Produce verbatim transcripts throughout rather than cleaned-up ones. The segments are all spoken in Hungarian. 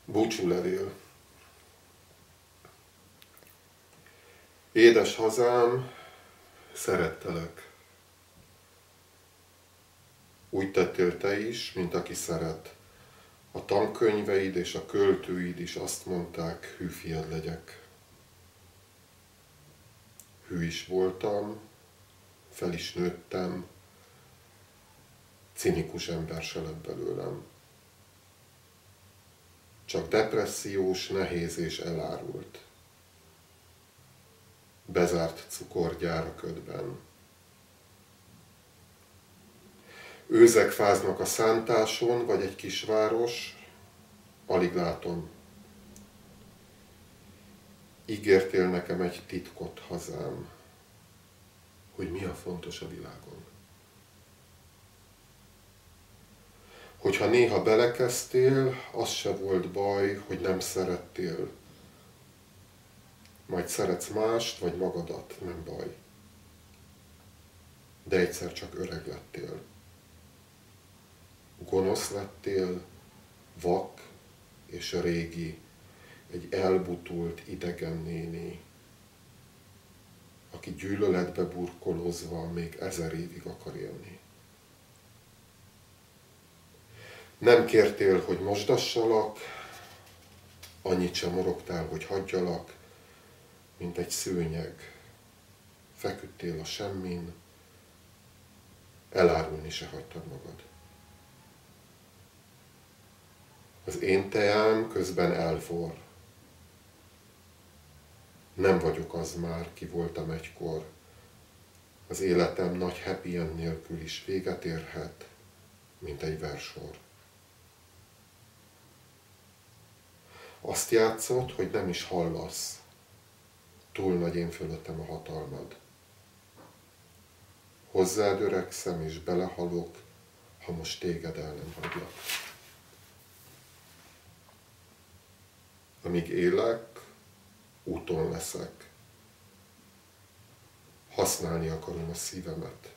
Búcsúlevél. Édes hazám, szerettelek. Úgy tettél te is, mint aki szeret. A tankönyveid és a költőid is azt mondták, hű fiad legyek. Hű is voltam, fel is nőttem, cinikus ember se lett belőlem. Csak depressziós, nehéz és elárult. Bezárt cukorgyár a ködben. Őzek fáznak a szántáson, vagy egy kisváros, alig látom. Ígértél nekem egy titkot, hazám, hogy mi a fontos a világon. Hogyha néha belekezdtél, az se volt baj, hogy nem szerettél. Majd szeretsz mást, vagy magadat, nem baj. De egyszer csak öreg lettél. Gonosz lettél, vak és régi, egy elbutult idegen néni, aki gyűlöletbe burkolózva még ezer évig akar élni. Nem kértél, hogy mosdassalak, annyit sem morogtál, hogy hagyjalak, mint egy szőnyeg. Feküdtél a semmin, elárulni se hagytad magad. Az én teám közben elforr. Nem vagyok az már, ki voltam egykor. Az életem nagy happy end nélkül is véget érhet, mint egy versor. Azt játszott, hogy nem is hallasz. Túl nagy én fölöttem a hatalmad. Hozzád öregszem és belehalok, ha most téged el nem hagylak. Amíg élek, úton leszek. Használni akarom a szívemet.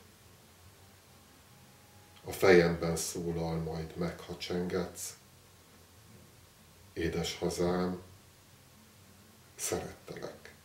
A fejemben szólal majd meg, ha csengetsz. Édes hazám, szerettelek.